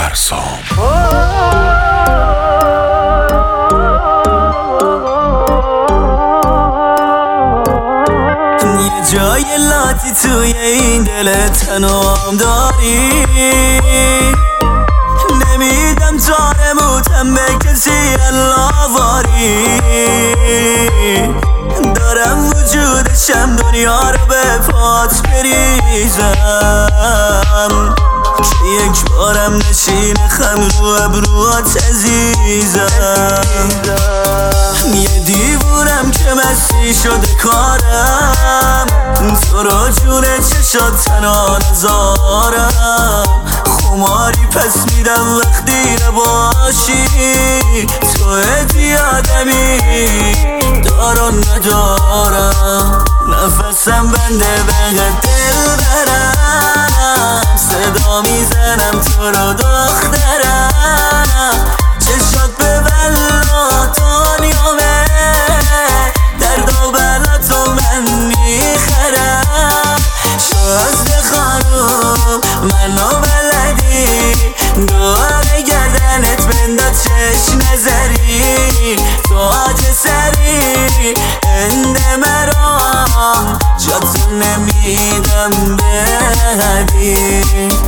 ترسام. یه جای لاتی توی این دل تنام داری، نمیدم تارموتم به کسی اللهواری، دارم وجودشم دنیا رو به پات بریزم، که یک بارم نشین خم رو ابروات عزیزم. یه دیوونم که مستی شده کارم، تو رو جون چشات تنها نزارم، خماری پس میدم وقتی نباشی، تو هدی آدمی دارم ندارم، نفسم بنده بقید دل برم، صدا میزنم تو رو دخترم، چشات به بلا دنیامه، درد و بلا تو من میخرم، شازده خانوم منو بلدی، دواره گردنت بنداز چشم نظری، تو آج سری اند مرام، جاتو نمیدم بدی.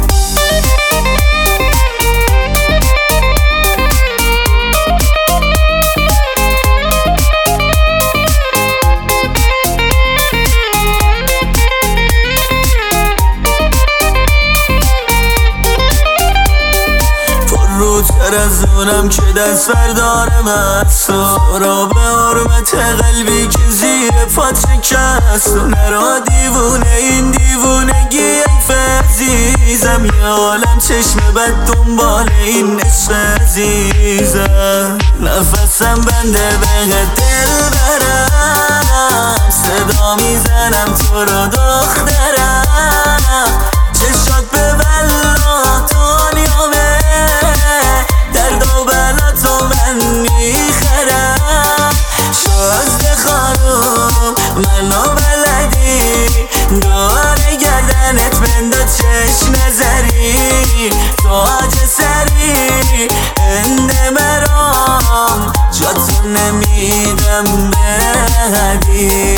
روتر از اونم که دست بردارم از تو را، به حرمت قلبی که زیر پات شکست، و نرا دیوونه این دیوونگی ایف عزیزم، یه عالم چشم بد دنبال این عشق عزیزم، نفسم بنده بقید دل برم، صدا میزنم تو رو دخترم، چشات به بلا دنیامه، درد و بلا تو من میخرم، شازده خانوم منو بلدی، دواره گردنت بنداز چشم نظری، تو آج سری اند مرام، جاتو نمیدم بدی.